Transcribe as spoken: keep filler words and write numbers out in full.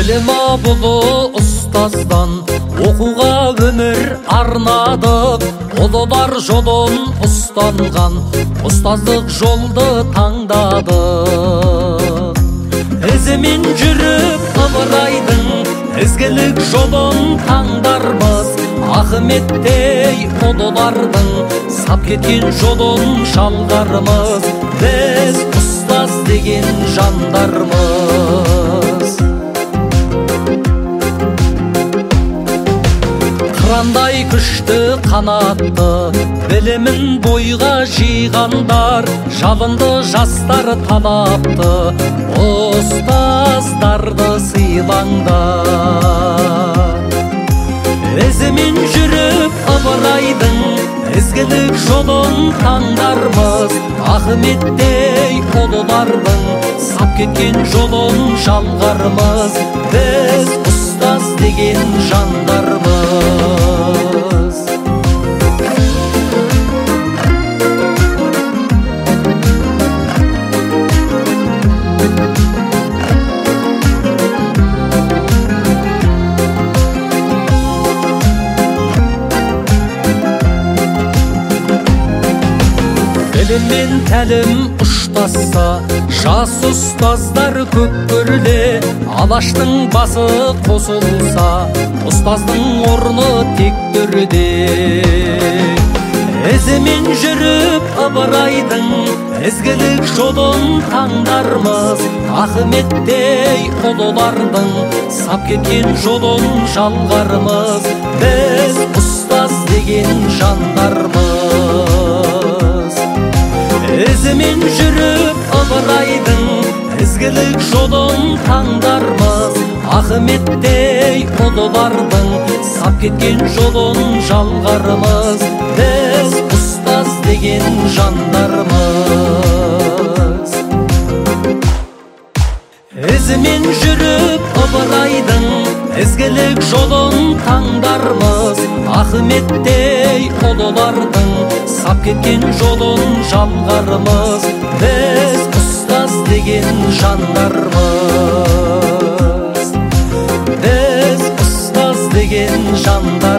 Білім абылы ұстаздан оқуға өмір арнадық. Ұлылар жолын ұстанған ұстаздық жолды таңдадық. Ізімен жүріп ыбырайдың ізгілік жолын таңдармыз. Ахметтей ұлылардың сап кеткен жолын жалғармыз. Біз ұстаз деген жандармыз. Қырандай күшті қанатты білімін бойға жиғандар, жалынды жастар талапты ұстаздарды сыйлаңдар. Ізімен жүріп ыбырайдың ізгілік жолын таңдармыз. Ахметтей ұлылардың сап кеткен жолын жалғармыз. Біз ұстаз деген жандармыз. Білім мен тәлім ұштасса, жас ұстаздар көп көріле. Алаштың басы қосылса, ұстаздың орны тек төрде. Ізімен жүріп ыбырайдың ізгілік жолын таңдармыз. Ахметтей ұлылардың сап кеткен жолын жалғармыз. Біз ұстаз деген жандармыз. Ізімен жүріп ыбырайдың ізгілік жолын таңдармыз. Ахметтей ұлылардың сап кеткен жолын жалғармыз. Біз ұстаз деген жандармыз. Ізімен жүріп ыбырайдың ізгілік жолын таңдармыз. Ахметтей ұлылардың сап кеткен жолын жалғармыз. Біз ұстаз деген жандармыз. Біз ұстаз деген жандармыз.